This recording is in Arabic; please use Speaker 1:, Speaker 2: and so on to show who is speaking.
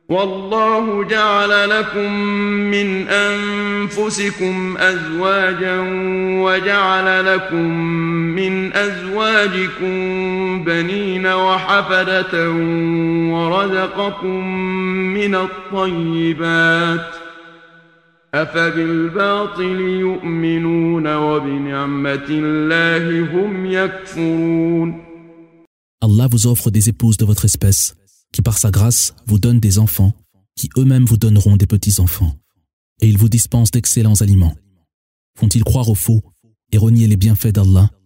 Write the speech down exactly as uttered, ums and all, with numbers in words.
Speaker 1: والله جعل لكم من أنفسكم أزواجا وجعل لكم من أزواجكم بنين وحفدة ورزقكم من الطيبات أفبالباطل يؤمنون وبنعمة الله هم يكفرون.
Speaker 2: Allah vous offre des épouses de votre espèce, qui par sa grâce vous donnent des enfants, qui eux-mêmes vous donneront des petits-enfants. Et il vous dispense d'excellents aliments. Font-ils croire au faux et renier les bienfaits d'Allah?